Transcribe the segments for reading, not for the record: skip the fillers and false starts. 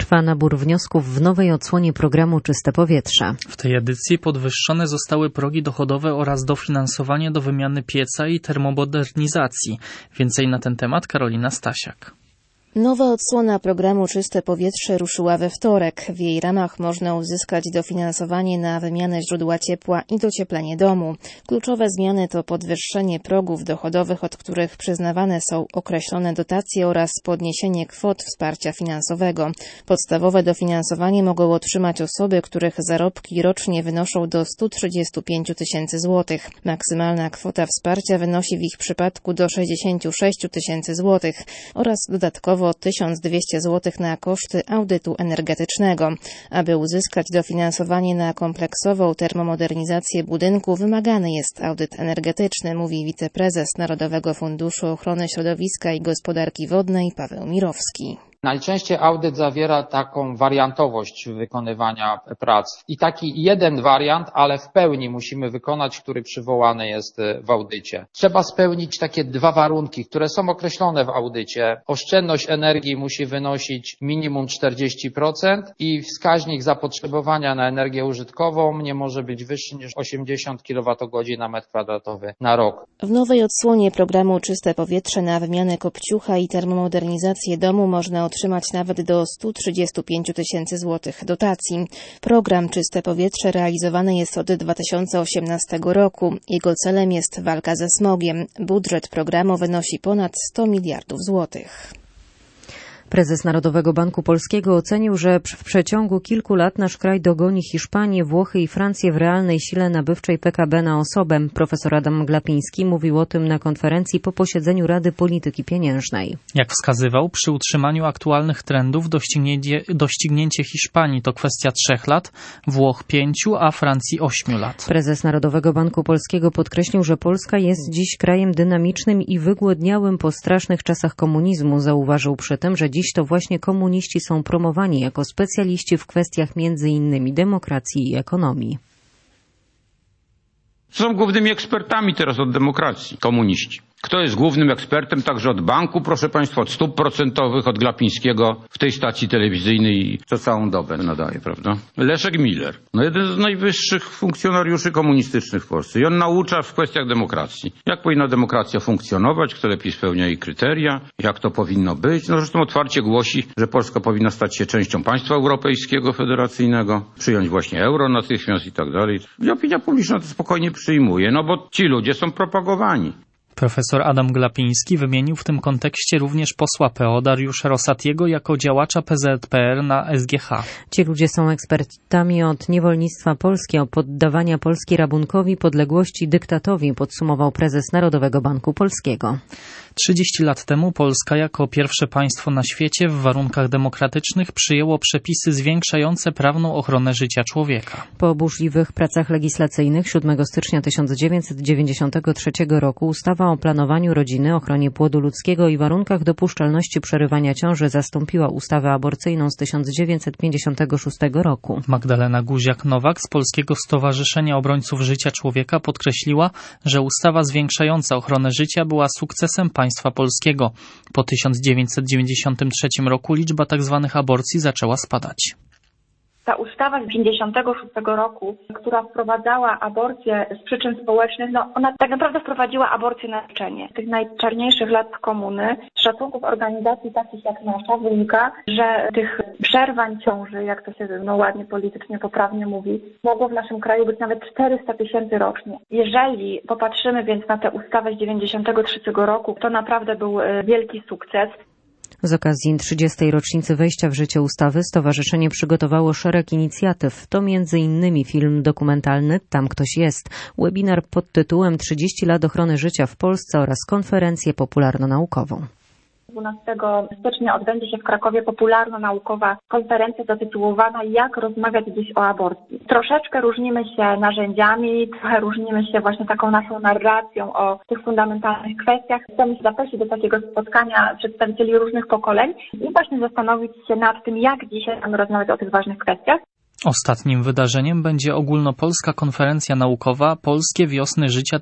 Trwa nabór wniosków w nowej odsłonie programu Czyste Powietrze. W tej edycji podwyższone zostały progi dochodowe oraz dofinansowanie do wymiany pieca i termomodernizacji. Więcej na ten temat Karolina Stasiak. Nowa odsłona programu Czyste Powietrze ruszyła we wtorek. W jej ramach można uzyskać dofinansowanie na wymianę źródła ciepła i docieplenie domu. Kluczowe zmiany to podwyższenie progów dochodowych, od których przyznawane są określone dotacje oraz podniesienie kwot wsparcia finansowego. Podstawowe dofinansowanie mogą otrzymać osoby, których zarobki rocznie wynoszą do 135 000 złotych. Maksymalna kwota wsparcia wynosi w ich przypadku do 66 000 złotych oraz dodatkowo 1200 zł na koszty audytu energetycznego. Aby uzyskać dofinansowanie na kompleksową termomodernizację budynku, wymagany jest audyt energetyczny, mówi wiceprezes Narodowego Funduszu Ochrony Środowiska i Gospodarki Wodnej Paweł Mirowski. Najczęściej audyt zawiera taką wariantowość wykonywania prac i taki jeden wariant, ale w pełni musimy wykonać, który przywołany jest w audycie. Trzeba spełnić takie dwa warunki, które są określone w audycie. Oszczędność energii musi wynosić minimum 40% i wskaźnik zapotrzebowania na energię użytkową nie może być wyższy niż 80 kWh na metr kwadratowy na rok. W nowej odsłonie programu Czyste Powietrze na wymianę kopciucha i termomodernizację domu można otrzymać nawet do 135 000 złotych dotacji. Program Czyste Powietrze realizowany jest od 2018 roku. Jego celem jest walka ze smogiem. Budżet programu wynosi ponad 100 miliardów złotych. Prezes Narodowego Banku Polskiego ocenił, że w przeciągu kilku lat nasz kraj dogoni Hiszpanię, Włochy i Francję w realnej sile nabywczej PKB na osobę. Profesor Adam Glapiński mówił o tym na konferencji po posiedzeniu Rady Polityki Pieniężnej. Jak wskazywał, przy utrzymaniu aktualnych trendów doścignięcie Hiszpanii to kwestia 3 lat, Włoch 5, a Francji 8 lat. Prezes Narodowego Banku Polskiego podkreślił, że Polska jest dziś krajem dynamicznym i wygłodniałym po strasznych czasach komunizmu. Zauważył przy tym, że dziś to właśnie komuniści są promowani jako specjaliści w kwestiach m.in. demokracji i ekonomii. Są głównymi ekspertami teraz od demokracji, komuniści. Kto jest głównym ekspertem także od banku, proszę Państwa, od stóp procentowych, od Glapińskiego w tej stacji telewizyjnej, co całą dobę nadaje, prawda? Leszek Miller, jeden z najwyższych funkcjonariuszy komunistycznych w Polsce i on naucza w kwestiach demokracji. Jak powinna demokracja funkcjonować, kto lepiej spełnia jej kryteria, jak to powinno być. Zresztą otwarcie głosi, że Polska powinna stać się częścią państwa europejskiego, federacyjnego, przyjąć właśnie euro natychmiast i tak dalej. I opinia publiczna to spokojnie przyjmuje, bo ci ludzie są propagowani. Profesor Adam Glapiński wymienił w tym kontekście również posła PO Dariusza Rosatiego jako działacza PZPR na SGH. Ci ludzie są ekspertami od niewolnictwa Polski, od poddawania Polski rabunkowi, podległości dyktatowi, podsumował prezes Narodowego Banku Polskiego. 30 lat temu Polska jako pierwsze państwo na świecie w warunkach demokratycznych przyjęło przepisy zwiększające prawną ochronę życia człowieka. Po burzliwych pracach legislacyjnych 7 stycznia 1993 roku ustawa o planowaniu rodziny, ochronie płodu ludzkiego i warunkach dopuszczalności przerywania ciąży zastąpiła ustawę aborcyjną z 1956 roku. Magdalena Guziak-Nowak z Polskiego Stowarzyszenia Obrońców Życia Człowieka podkreśliła, że ustawa zwiększająca ochronę życia była sukcesem państwa polskiego. Po 1993 roku liczba tzw. aborcji zaczęła spadać. Ta ustawa z 1956 roku, która wprowadzała aborcję z przyczyn społecznych, ona tak naprawdę wprowadziła aborcję na życzenie. Z tych najczarniejszych lat komuny, z szacunków organizacji takich jak nasza, wynika, że tych przerwań ciąży, jak to się ładnie politycznie poprawnie mówi, mogło w naszym kraju być nawet 400 000 rocznie. Jeżeli popatrzymy więc na tę ustawę z 1993 roku, to naprawdę był wielki sukces. Z okazji 30. rocznicy wejścia w życie ustawy stowarzyszenie przygotowało szereg inicjatyw. To m.in. film dokumentalny Tam ktoś jest, webinar pod tytułem 30 lat ochrony życia w Polsce oraz konferencję popularno-naukową. 12 stycznia odbędzie się w Krakowie popularno-naukowa konferencja zatytułowana Jak rozmawiać dziś o aborcji. Troszeczkę różnimy się narzędziami, trochę różnimy się właśnie taką naszą narracją o tych fundamentalnych kwestiach. Chcemy zaprosić do takiego spotkania przedstawicieli różnych pokoleń i właśnie zastanowić się nad tym, jak dzisiaj mamy rozmawiać o tych ważnych kwestiach. Ostatnim wydarzeniem będzie ogólnopolska konferencja naukowa Polskie Wiosny Życia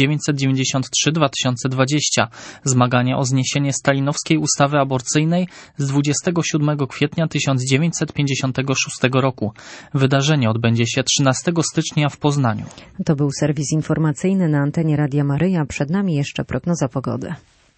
1993-2020. Zmagania o zniesienie stalinowskiej ustawy aborcyjnej z 27 kwietnia 1956 roku. Wydarzenie odbędzie się 13 stycznia w Poznaniu. To był serwis informacyjny na antenie Radia Maryja. Przed nami jeszcze prognoza pogody.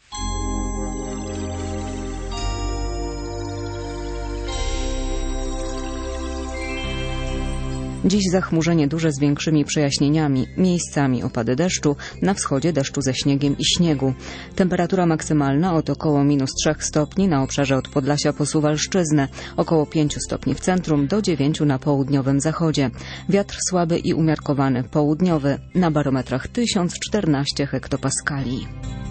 Dziś zachmurzenie duże z większymi przejaśnieniami, miejscami opady deszczu, na wschodzie deszczu ze śniegiem i śniegu. Temperatura maksymalna od około -3 stopni na obszarze od Podlasia po Suwalszczyznę, około 5 stopni w centrum do 9 na południowym zachodzie. Wiatr słaby i umiarkowany, południowy, na barometrach 1014 hektopaskali.